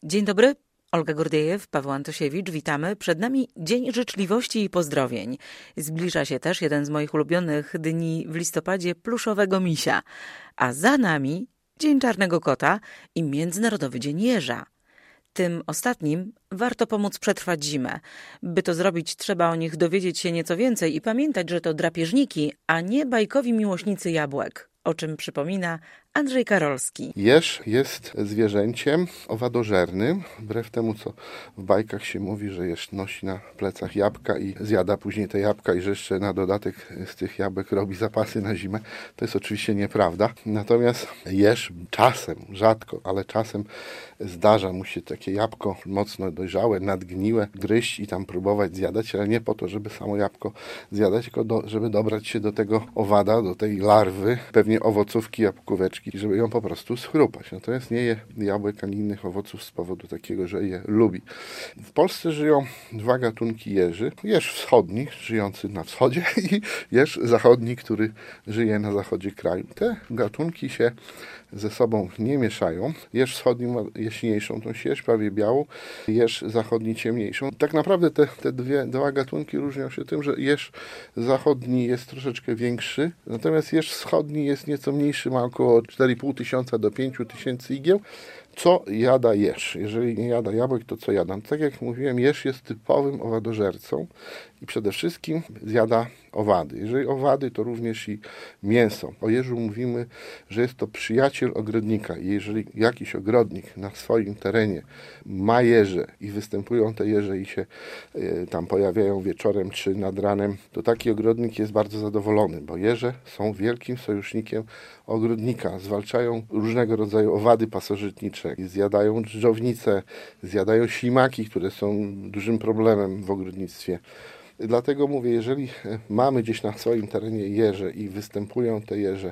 Dzień dobry, Olga Gordejew, Paweł Antosiewicz, witamy. Przed nami Dzień Życzliwości i Pozdrowień. Zbliża się też jeden z moich ulubionych dni w listopadzie, pluszowego misia. A za nami Dzień Czarnego Kota i Międzynarodowy Dzień Jeża. Tym ostatnim warto pomóc przetrwać zimę. By to zrobić, trzeba o nich dowiedzieć się nieco więcej i pamiętać, że to drapieżniki, a nie bajkowi miłośnicy jabłek, o czym przypomina Andrzej Karolski. Jeż jest zwierzęciem owadożernym, wbrew temu, co w bajkach się mówi, że jeż nosi na plecach jabłka i zjada później te jabłka i że jeszcze na dodatek z tych jabłek robi zapasy na zimę. To jest oczywiście nieprawda. Natomiast jeż czasem, rzadko, ale czasem zdarza mu się takie jabłko mocno dojrzałe, nadgniłe, gryźć i tam próbować zjadać, ale nie po to, żeby samo jabłko zjadać, tylko żeby dobrać się do tego owada, do tej larwy, pewnie owocówki, jabłkóweczki, żeby ją po prostu schrupać. Natomiast nie je jabłek ani innych owoców z powodu takiego, że je lubi. W Polsce żyją dwa gatunki jeży. Jeż wschodni, żyjący na wschodzie i jeż zachodni, który żyje na zachodzie kraju. Te gatunki się ze sobą nie mieszają. Jeż wschodni ma jaśniejszą tą sierść, prawie białą, jeż zachodni ciemniejszą. Tak naprawdę te dwa gatunki różnią się tym, że jeż zachodni jest troszeczkę większy, natomiast jeż wschodni jest nieco mniejszy, ma około 4,5 tysiąca do 5 tysięcy igieł. Co jada jeż? Jeżeli nie jada jabłek, to co jada? Tak jak mówiłem, jeż jest typowym owadożercą i przede wszystkim zjada owady. Jeżeli owady, to również i mięso. O jeżu mówimy, że jest to przyjaciel ogrodnika. I jeżeli jakiś ogrodnik na swoim terenie ma jeże i występują te jeże i się tam pojawiają wieczorem czy nad ranem, to taki ogrodnik jest bardzo zadowolony, bo jeże są wielkim sojusznikiem ogrodnika. Zwalczają różnego rodzaju owady pasożytnicze, zjadają drżownice, zjadają ślimaki, które są dużym problemem w ogrodnictwie. Dlatego mówię, jeżeli mamy gdzieś na swoim terenie jeże i występują te jeże,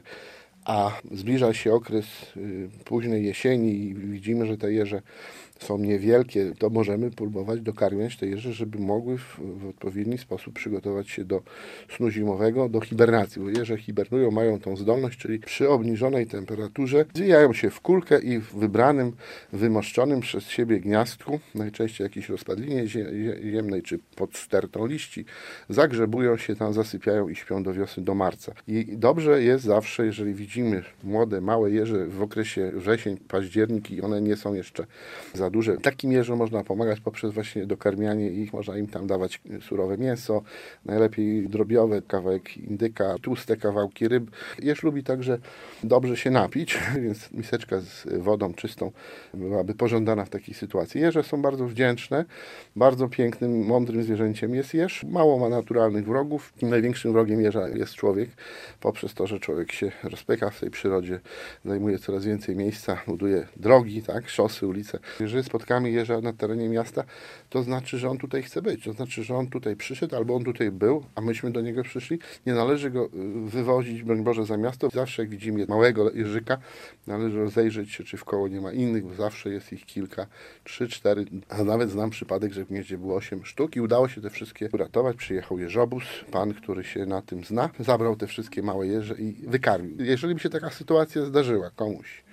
a zbliża się okres późnej jesieni i widzimy, że te jeże są niewielkie, to możemy próbować dokarmiać te jeże, żeby mogły w odpowiedni sposób przygotować się do snu zimowego, do hibernacji. Bo jeże hibernują, mają tą zdolność, czyli przy obniżonej temperaturze zwijają się w kulkę i w wybranym, wymoszczonym przez siebie gniazdku, najczęściej jakiejś rozpadlinie ziemnej czy pod stertą liści, zagrzebują się tam, zasypiają i śpią do wiosny, do marca. I dobrze jest zawsze, jeżeli widzimy młode, małe jeże w okresie wrzesień, październik i one nie są jeszcze za duże. Takim jeżom można pomagać poprzez właśnie dokarmianie ich. Można im tam dawać surowe mięso, najlepiej drobiowe, kawałek indyka, tłuste kawałki ryb. Jeż lubi także dobrze się napić, więc miseczka z wodą czystą byłaby pożądana w takiej sytuacji. Jeże są bardzo wdzięczne, bardzo pięknym, mądrym zwierzęciem jest jeż. Mało ma naturalnych wrogów. Największym wrogiem jeża jest człowiek. Poprzez to, że człowiek się rozpycha w tej przyrodzie, zajmuje coraz więcej miejsca, buduje drogi, tak, szosy, ulice. Jeżeli spotkamy jeża na terenie miasta, to znaczy, że on tutaj chce być. To znaczy, że on tutaj przyszedł, albo on tutaj był, a myśmy do niego przyszli. Nie należy go wywozić, broń Boże, za miasto. Zawsze jak widzimy małego jeżyka, należy rozejrzeć się, czy w koło nie ma innych, bo zawsze jest ich kilka, 3, 4, a nawet znam przypadek, że w gnieździe było 8 sztuk i udało się te wszystkie uratować. Przyjechał jeżobóz, pan, który się na tym zna, zabrał te wszystkie małe jeże i wykarmił. Jeżeli by się taka sytuacja zdarzyła komuś,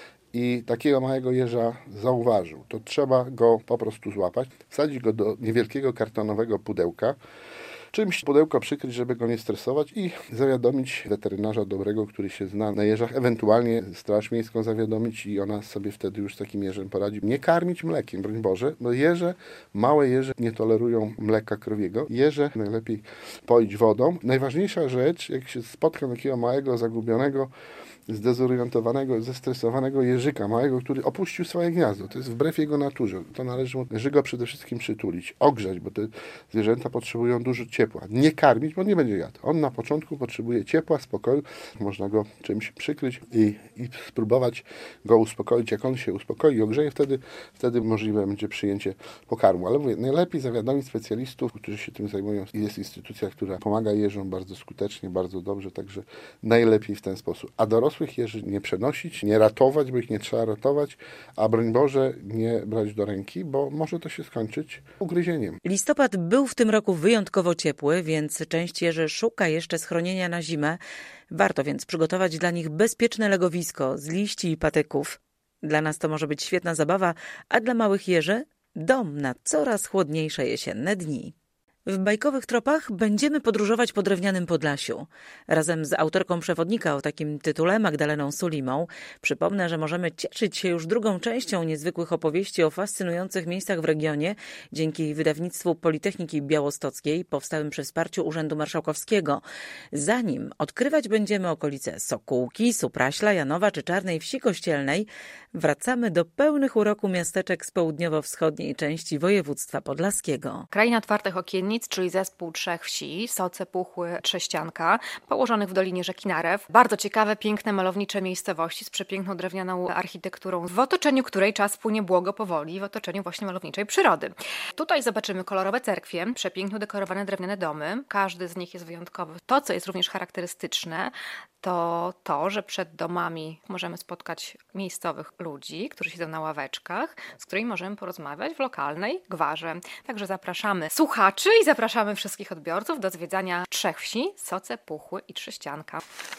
i takiego małego jeża zauważył, to trzeba go po prostu złapać, wsadzić go do niewielkiego kartonowego pudełka, czymś pudełko przykryć, żeby go nie stresować i zawiadomić weterynarza dobrego, który się zna na jeżach, ewentualnie straż miejską zawiadomić i ona sobie wtedy już z takim jeżem poradzi. Nie karmić mlekiem, broń Boże, bo jeże, małe jeże nie tolerują mleka krowiego. Jeże najlepiej poić wodą. Najważniejsza rzecz, jak się spotka takiego małego, zagubionego, zdezorientowanego, zestresowanego jeżyka małego, który opuścił swoje gniazdo. To jest wbrew jego naturze. To należy go przede wszystkim przytulić, ogrzać, bo te zwierzęta potrzebują dużo ciepła. Nie karmić, bo nie będzie jadł. On na początku potrzebuje ciepła, spokoju. Można go czymś przykryć i spróbować go uspokoić. Jak on się uspokoi i ogrzeje, wtedy możliwe będzie przyjęcie pokarmu. Ale mówię, najlepiej zawiadomić specjalistów, którzy się tym zajmują. Jest instytucja, która pomaga jeżom bardzo skutecznie, bardzo dobrze, także najlepiej w ten sposób. A dorosłych jeży nie przenosić, nie ratować, bo ich nie trzeba ratować, a broń Boże nie brać do ręki, bo może to się skończyć ugryzieniem. Listopad był w tym roku wyjątkowo ciepły, więc część jeży szuka jeszcze schronienia na zimę. Warto więc przygotować dla nich bezpieczne legowisko z liści i patyków. Dla nas to może być świetna zabawa, a dla małych jeży dom na coraz chłodniejsze jesienne dni. W bajkowych tropach będziemy podróżować po drewnianym Podlasiu. Razem z autorką przewodnika o takim tytule, Magdaleną Sulimą, przypomnę, że możemy cieszyć się już drugą częścią niezwykłych opowieści o fascynujących miejscach w regionie dzięki wydawnictwu Politechniki Białostockiej, powstałym przy wsparciu Urzędu Marszałkowskiego. Zanim odkrywać będziemy okolice Sokółki, Supraśla, Janowa czy Czarnej Wsi Kościelnej, wracamy do pełnych uroku miasteczek z południowo-wschodniej części województwa podlaskiego. Kraina Otwartych Okiennic, czyli zespół 3 wsi, Soce, Puchły, Trześcianka, położonych w dolinie rzeki Narew. Bardzo ciekawe, piękne, malownicze miejscowości z przepiękną drewnianą architekturą, w otoczeniu której czas płynie błogo powoli, w otoczeniu właśnie malowniczej przyrody. Tutaj zobaczymy kolorowe cerkwie, przepięknie udekorowane drewniane domy. Każdy z nich jest wyjątkowy. To, co jest również charakterystyczne, to, że przed domami możemy spotkać miejscowych ludzi, którzy siedzą na ławeczkach, z którymi możemy porozmawiać w lokalnej gwarze. Także zapraszamy słuchaczy i zapraszamy wszystkich odbiorców do zwiedzania 3 wsi, Soce, Puchły i Trześcianka.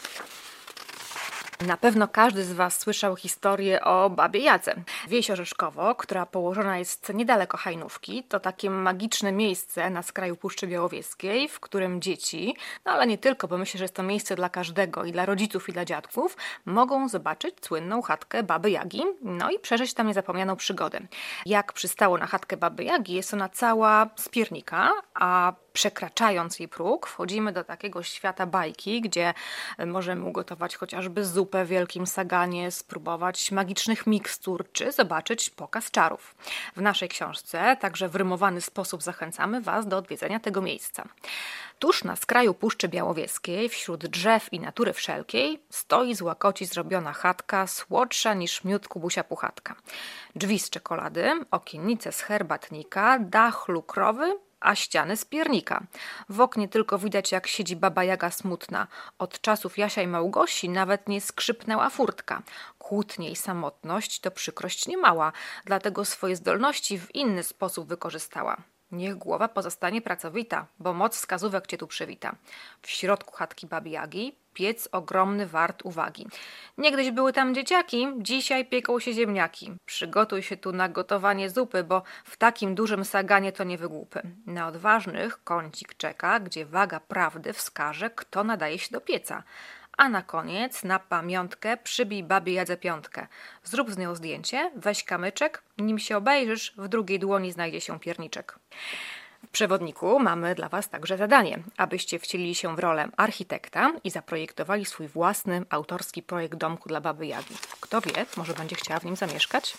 Na pewno każdy z Was słyszał historię o Babie Jadze. Wieś Orzeszkowo, która położona jest niedaleko Hajnówki, to takie magiczne miejsce na skraju Puszczy Białowieskiej, w którym dzieci, ale nie tylko, bo myślę, że jest to miejsce dla każdego, i dla rodziców, i dla dziadków, mogą zobaczyć słynną chatkę Baby Jagi, i przeżyć tam niezapomnianą przygodę. Jak przystało na chatkę Baby Jagi, jest ona cała z piernika, a przekraczając jej próg, wchodzimy do takiego świata bajki, gdzie możemy ugotować chociażby zupę w wielkim saganie, spróbować magicznych mikstur, czy zobaczyć pokaz czarów. W naszej książce także w rymowany sposób zachęcamy Was do odwiedzenia tego miejsca. Tuż na skraju Puszczy Białowieskiej, wśród drzew i natury wszelkiej, stoi z łakoci zrobiona chatka, słodsza niż miód Kubusia Puchatka. Drzwi z czekolady, okiennice z herbatnika, dach lukrowy, a ściany z piernika. W oknie tylko widać, jak siedzi Baba Jaga smutna. Od czasów Jasia i Małgosi nawet nie skrzypnęła furtka. Kłótnie i samotność to przykrość niemała, dlatego swoje zdolności w inny sposób wykorzystała. Niech głowa pozostanie pracowita, bo moc wskazówek Cię tu przywita. W środku chatki Babi Jagi piec ogromny wart uwagi. Niegdyś były tam dzieciaki, dzisiaj pieką się ziemniaki. Przygotuj się tu na gotowanie zupy, bo w takim dużym saganie to nie wygłupy. Na odważnych kącik czeka, gdzie waga prawdy wskaże, kto nadaje się do pieca. A na koniec, na pamiątkę, przybij Babie Jadze piątkę. Zrób z nią zdjęcie, weź kamyczek, nim się obejrzysz, w drugiej dłoni znajdzie się pierniczek. W przewodniku mamy dla Was także zadanie, abyście wcielili się w rolę architekta i zaprojektowali swój własny, autorski projekt domku dla Baby Jagi. Kto wie, może będzie chciała w nim zamieszkać?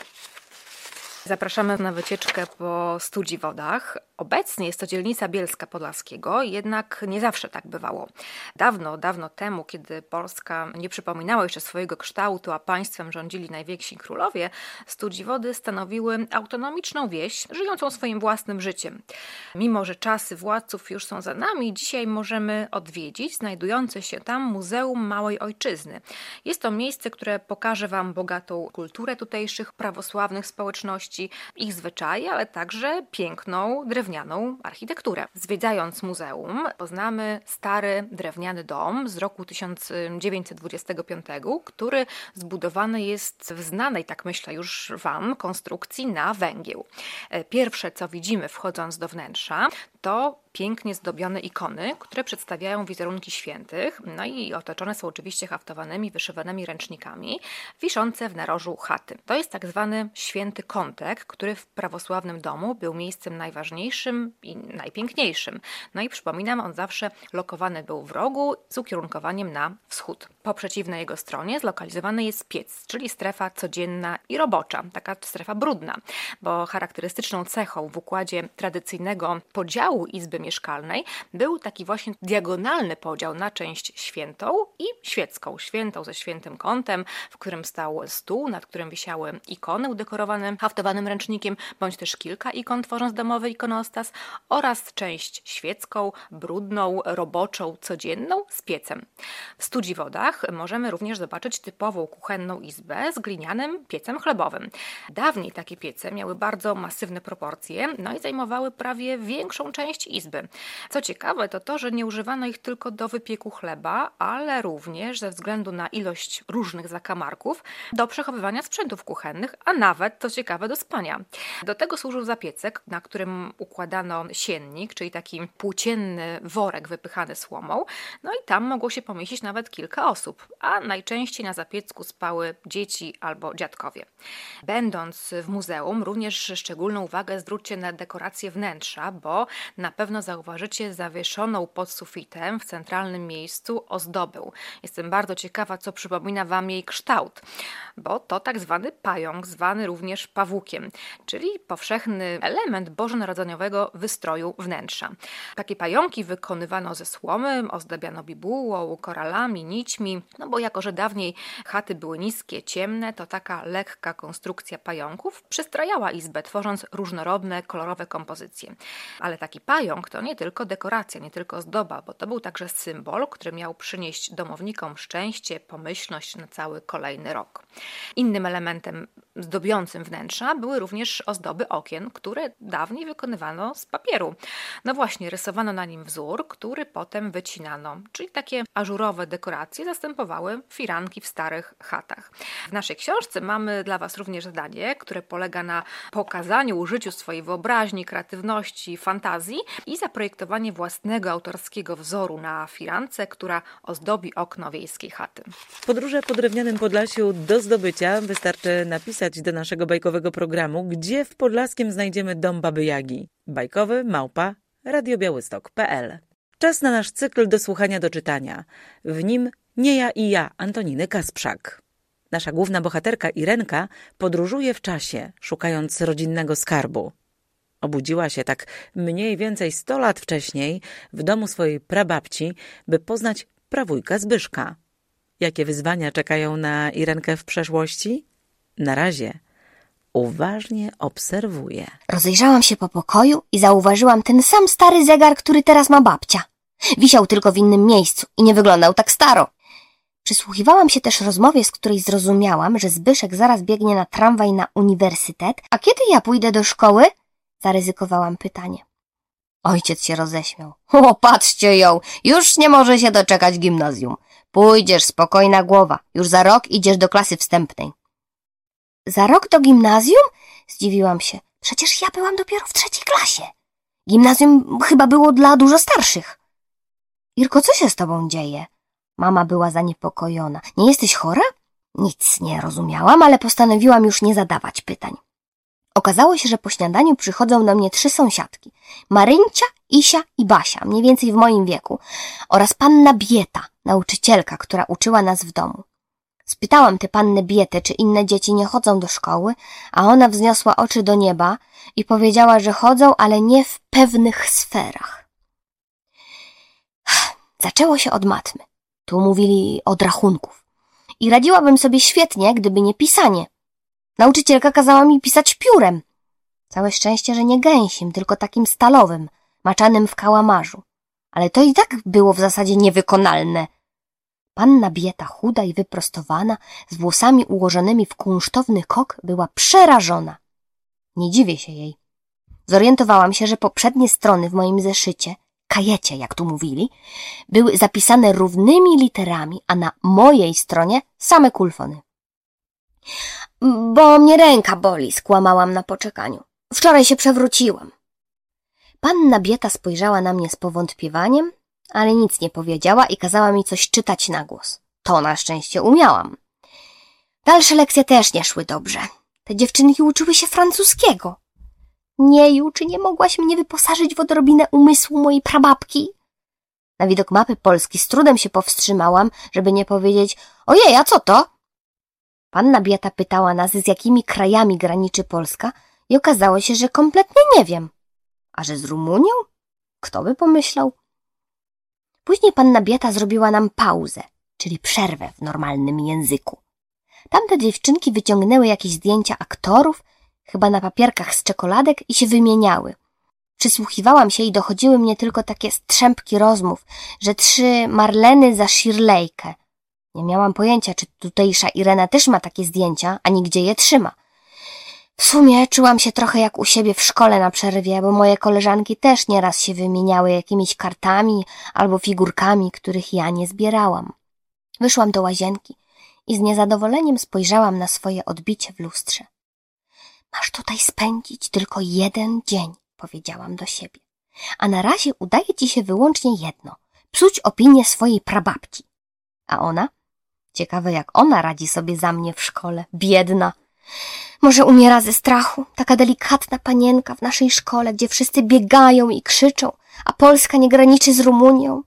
Zapraszamy na wycieczkę po Studziwodach. Obecnie jest to dzielnica Bielska Podlaskiego, jednak nie zawsze tak bywało. Dawno, dawno temu, kiedy Polska nie przypominała jeszcze swojego kształtu, a państwem rządzili najwięksi królowie, Studziwody stanowiły autonomiczną wieś, żyjącą swoim własnym życiem. Mimo że czasy władców już są za nami, dzisiaj możemy odwiedzić znajdujące się tam Muzeum Małej Ojczyzny. Jest to miejsce, które pokaże Wam bogatą kulturę tutejszych prawosławnych społeczności, ich zwyczaje, ale także piękną, drewnianą architekturę. Zwiedzając muzeum, poznamy stary, drewniany dom z roku 1925, który zbudowany jest w znanej, tak myślę już Wam, konstrukcji na węgiel. Pierwsze, co widzimy wchodząc do wnętrza, to pięknie zdobione ikony, które przedstawiają wizerunki świętych, i otoczone są oczywiście haftowanymi, wyszywanymi ręcznikami, wiszące w narożu chaty. To jest tak zwany święty kątek, który w prawosławnym domu był miejscem najważniejszym i najpiękniejszym. I przypominam, on zawsze lokowany był w rogu z ukierunkowaniem na wschód. Po przeciwnej jego stronie zlokalizowany jest piec, czyli strefa codzienna i robocza, taka strefa brudna, bo charakterystyczną cechą w układzie tradycyjnego podziału izby mieszkalnej był taki właśnie diagonalny podział na część świętą i świecką. Świętą ze świętym kątem, w którym stał stół, nad którym wisiały ikony udekorowane haftowanymi ilustrowanym ręcznikiem, bądź też kilka ikon, tworząc domowy ikonostas, oraz część świecką, brudną, roboczą, codzienną z piecem. W Studziwodach możemy również zobaczyć typową kuchenną izbę z glinianym piecem chlebowym. Dawniej takie piece miały bardzo masywne proporcje, no i zajmowały prawie większą część izby. Co ciekawe, to to, że nie używano ich tylko do wypieku chleba, ale również ze względu na ilość różnych zakamarków do przechowywania sprzętów kuchennych, a nawet, co ciekawe, do spania. Do tego służył zapiecek, na którym układano siennik, czyli taki płócienny worek wypychany słomą, no i tam mogło się pomieścić nawet kilka osób, a najczęściej na zapiecku spały dzieci albo dziadkowie. Będąc w muzeum, również szczególną uwagę zwróćcie na dekorację wnętrza, bo na pewno zauważycie zawieszoną pod sufitem w centralnym miejscu ozdobę. Jestem bardzo ciekawa, co przypomina Wam jej kształt, bo to tak zwany pająk, zwany również pawukiem, czyli powszechny element bożonarodzeniowego wystroju wnętrza. Takie pająki wykonywano ze słomy, ozdabiano bibułą, koralami, nićmi, no bo jako, że dawniej chaty były niskie, ciemne, to taka lekka konstrukcja pająków przystrajała izbę, tworząc różnorodne, kolorowe kompozycje. Ale taki pająk to nie tylko dekoracja, nie tylko ozdoba, bo to był także symbol, który miał przynieść domownikom szczęście, pomyślność na cały kolejny rok. Innym elementem zdobiącym wnętrza były również ozdoby okien, które dawniej wykonywano z papieru. No właśnie, rysowano na nim wzór, który potem wycinano, czyli takie ażurowe dekoracje zastępowały firanki w starych chatach. W naszej książce mamy dla Was również zadanie, które polega na pokazaniu, użyciu swojej wyobraźni, kreatywności, fantazji i zaprojektowanie własnego autorskiego wzoru na firance, która ozdobi okno wiejskiej chaty. Podróże po drewnianym Podlasiu do zdobycia wystarczy napisać do naszego bajkowego programu, gdzie w Podlaskiem znajdziemy dom Baby Jagi. bajkowy@radiobiałystok.pl. Czas na nasz cykl do słuchania, do czytania. W nim Nie ja i ja Antoniny Kasprzak. Nasza główna bohaterka Irenka podróżuje w czasie, szukając rodzinnego skarbu. Obudziła się tak mniej więcej 100 lat wcześniej w domu swojej prababci, by poznać prawujka Zbyszka. Jakie wyzwania czekają na Irenkę w przeszłości? Na razie uważnie obserwuje. Rozejrzałam się po pokoju i zauważyłam ten sam stary zegar, który teraz ma babcia. Wisiał tylko w innym miejscu i nie wyglądał tak staro. Przysłuchiwałam się też rozmowie, z której zrozumiałam, że Zbyszek zaraz biegnie na tramwaj na uniwersytet, a kiedy ja pójdę do szkoły? Zaryzykowałam pytanie. Ojciec się roześmiał. O, patrzcie ją, już nie może się doczekać gimnazjum. Pójdziesz, spokojna głowa, już za rok idziesz do klasy wstępnej. Za rok do gimnazjum? Zdziwiłam się. Przecież ja byłam dopiero w 3. klasie. Gimnazjum chyba było dla dużo starszych. Irko, co się z tobą dzieje? Mama była zaniepokojona. Nie jesteś chora? Nic nie rozumiałam, ale postanowiłam już nie zadawać pytań. Okazało się, że po śniadaniu przychodzą do mnie 3 sąsiadki. Maryncia, Isia i Basia, mniej więcej w moim wieku, oraz panna Bieta, nauczycielka, która uczyła nas w domu. Spytałam tę pannę Bietę, czy inne dzieci nie chodzą do szkoły, a ona wzniosła oczy do nieba i powiedziała, że chodzą, ale nie w pewnych sferach. Zaczęło się od matmy. Tu mówili od rachunków. I radziłabym sobie świetnie, gdyby nie pisanie. Nauczycielka kazała mi pisać piórem. Całe szczęście, że nie gęsim, tylko takim stalowym, maczanym w kałamarzu. Ale to i tak było w zasadzie niewykonalne. Panna Bieta, chuda i wyprostowana, z włosami ułożonymi w kunsztowny kok, była przerażona. Nie dziwię się jej. Zorientowałam się, że poprzednie strony w moim zeszycie, kajecie, jak tu mówili, były zapisane równymi literami, a na mojej stronie same kulfony. Bo mnie ręka boli, skłamałam na poczekaniu. Wczoraj się przewróciłam. Panna Bieta spojrzała na mnie z powątpiewaniem, ale nic nie powiedziała i kazała mi coś czytać na głos. To na szczęście umiałam. Dalsze lekcje też nie szły dobrze. Te dziewczynki uczyły się francuskiego. Nieju, czy nie mogłaś mnie wyposażyć w odrobinę umysłu mojej prababki? Na widok mapy Polski z trudem się powstrzymałam, żeby nie powiedzieć: ojej, a co to? Panna Bieta pytała nas, z jakimi krajami graniczy Polska i okazało się, że kompletnie nie wiem. A że z Rumunią? Kto by pomyślał? Później panna Bieta zrobiła nam pauzę, czyli przerwę w normalnym języku. Tamte dziewczynki wyciągnęły jakieś zdjęcia aktorów chyba na papierkach z czekoladek i się wymieniały. Przysłuchiwałam się i dochodziły mnie tylko takie strzępki rozmów, że 3 Marleny za Shirleykę. Nie miałam pojęcia, czy tutejsza Irena też ma takie zdjęcia, ani gdzie je trzyma. W sumie czułam się trochę jak u siebie w szkole na przerwie, bo moje koleżanki też nieraz się wymieniały jakimiś kartami albo figurkami, których ja nie zbierałam. Wyszłam do łazienki i z niezadowoleniem spojrzałam na swoje odbicie w lustrze. Masz tutaj spędzić tylko 1 dzień, powiedziałam do siebie. A na razie udaje ci się wyłącznie jedno – psuć opinię swojej prababci. A ona? Ciekawe, jak ona radzi sobie za mnie w szkole. Biedna. Może umiera ze strachu. Taka delikatna panienka w naszej szkole, gdzie wszyscy biegają i krzyczą, a Polska nie graniczy z Rumunią.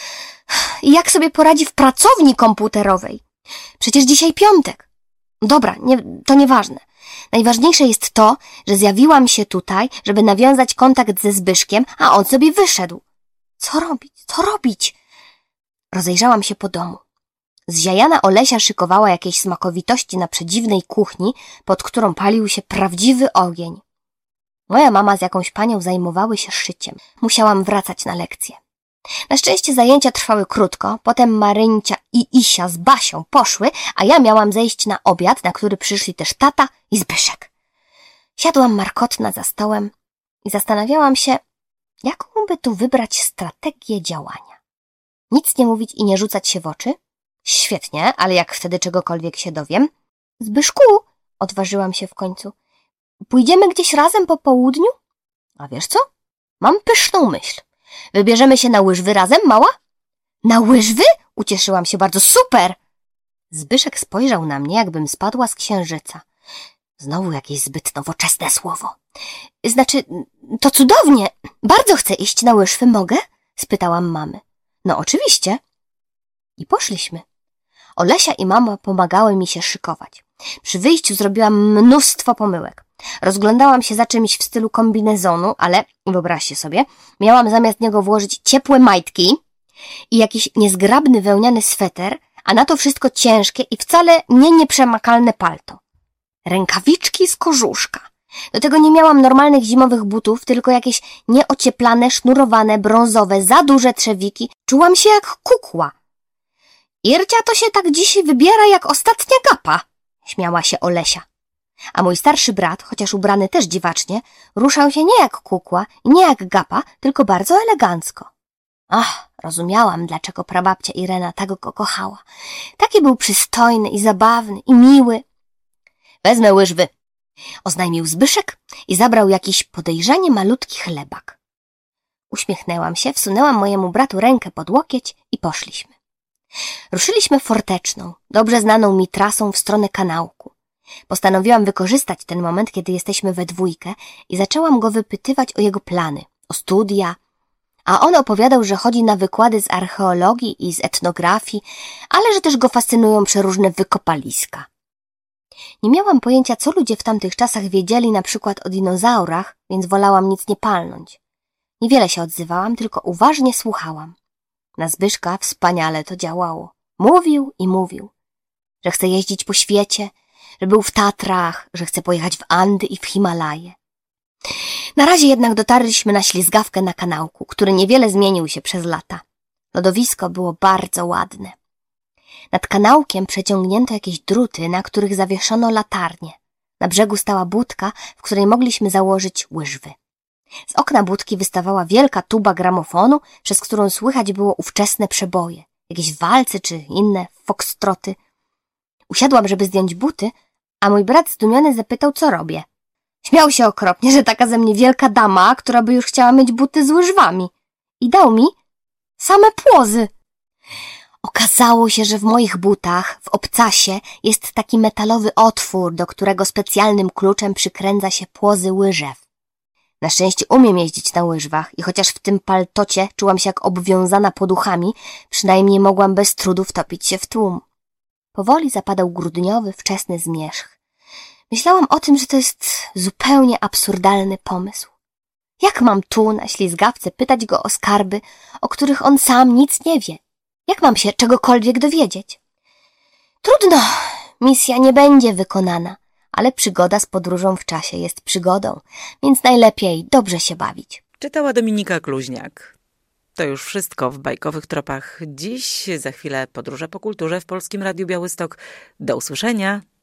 I jak sobie poradzi w pracowni komputerowej? Przecież dzisiaj piątek. Dobra, to nieważne. Najważniejsze jest to, że zjawiłam się tutaj, żeby nawiązać kontakt ze Zbyszkiem, a on sobie wyszedł. Co robić? Co robić? Rozejrzałam się po domu. Zziajana Olesia szykowała jakieś smakowitości na przedziwnej kuchni, pod którą palił się prawdziwy ogień. Moja mama z jakąś panią zajmowały się szyciem. Musiałam wracać na lekcję. Na szczęście zajęcia trwały krótko, potem Maryncia i Isia z Basią poszły, a ja miałam zejść na obiad, na który przyszli też tata i Zbyszek. Siadłam markotna za stołem i zastanawiałam się, jaką by tu wybrać strategię działania. Nic nie mówić i nie rzucać się w oczy? Świetnie, ale jak wtedy czegokolwiek się dowiem? Zbyszku, odważyłam się w końcu, pójdziemy gdzieś razem po południu? A wiesz co? Mam pyszną myśl. Wybierzemy się na łyżwy razem, mała? Na łyżwy? Ucieszyłam się bardzo. Super! Zbyszek spojrzał na mnie, jakbym spadła z księżyca. Znowu jakieś zbyt nowoczesne słowo. Znaczy, to cudownie. Bardzo chcę iść na łyżwy, mogę? Spytałam mamy. No oczywiście. I poszliśmy. Olesia i mama pomagały mi się szykować. Przy wyjściu zrobiłam mnóstwo pomyłek. Rozglądałam się za czymś w stylu kombinezonu, ale wyobraźcie sobie, miałam zamiast niego włożyć ciepłe majtki i jakiś niezgrabny wełniany sweter, a na to wszystko ciężkie i wcale nieprzemakalne palto. Rękawiczki z korzuszka. Do tego nie miałam normalnych zimowych butów, tylko jakieś nieocieplane, sznurowane, brązowe, za duże trzewiki. Czułam się jak kukła. Ircia to się tak dzisiaj wybiera jak ostatnia gapa, śmiała się Olesia. A mój starszy brat, chociaż ubrany też dziwacznie, ruszał się nie jak kukła i nie jak gapa, tylko bardzo elegancko. Ach, rozumiałam, dlaczego prababcia Irena tak go kochała. Taki był przystojny i zabawny i miły. Wezmę łyżwy, oznajmił Zbyszek i zabrał jakiś podejrzanie malutki chlebak. Uśmiechnęłam się, wsunęłam mojemu bratu rękę pod łokieć i poszliśmy. Ruszyliśmy forteczną, dobrze znaną mi trasą w stronę kanałku. Postanowiłam wykorzystać ten moment, kiedy jesteśmy we dwójkę i zaczęłam go wypytywać o jego plany, o studia, a on opowiadał, że chodzi na wykłady z archeologii i z etnografii, ale że też go fascynują przeróżne wykopaliska. Nie miałam pojęcia, co ludzie w tamtych czasach wiedzieli na przykład o dinozaurach, więc wolałam nic nie palnąć. Niewiele się odzywałam, tylko uważnie słuchałam. Na Zbyszka wspaniale to działało. Mówił i mówił, że chce jeździć po świecie, że był w Tatrach, że chce pojechać w Andy i w Himalaje. Na razie jednak dotarliśmy na ślizgawkę na kanałku, który niewiele zmienił się przez lata. Lodowisko było bardzo ładne. Nad kanałkiem przeciągnięto jakieś druty, na których zawieszono latarnie. Na brzegu stała budka, w której mogliśmy założyć łyżwy. Z okna budki wystawała wielka tuba gramofonu, przez którą słychać było ówczesne przeboje, jakieś walce czy inne foxtroty. Usiadłam, żeby zdjąć buty, a mój brat zdumiony zapytał, co robię. Śmiał się okropnie, że taka ze mnie wielka dama, która by już chciała mieć buty z łyżwami. I dał mi same płozy. Okazało się, że w moich butach, w obcasie, jest taki metalowy otwór, do którego specjalnym kluczem przykręca się płozy łyżew. Na szczęście umiem jeździć na łyżwach i chociaż w tym paltocie czułam się jak obwiązana poduchami, przynajmniej mogłam bez trudu wtopić się w tłum. Powoli zapadał grudniowy, wczesny zmierzch. Myślałam o tym, że to jest zupełnie absurdalny pomysł. Jak mam tu, na ślizgawce, pytać go o skarby, o których on sam nic nie wie? Jak mam się czegokolwiek dowiedzieć? Trudno, misja nie będzie wykonana, ale przygoda z podróżą w czasie jest przygodą, więc najlepiej dobrze się bawić. Czytała Dominika Kluźniak. To już wszystko w bajkowych tropach dziś. Za chwilę podróże po kulturze w Polskim Radiu Białystok. Do usłyszenia.